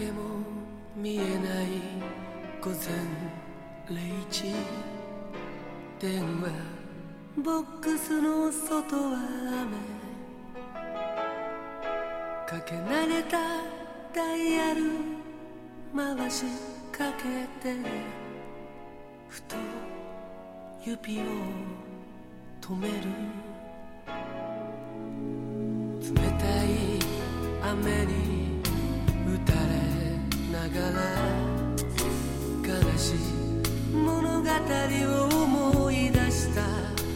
影も見えない午前0時、電話ボックスの外は雨、かけ慣れたダイヤル回しかけて、ふと指を止める。冷たい雨に打たれながら悲しい物語を思い出した。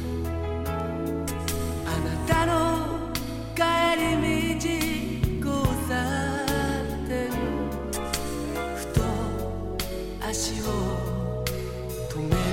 あなたの帰り道交差点、ふと足を止め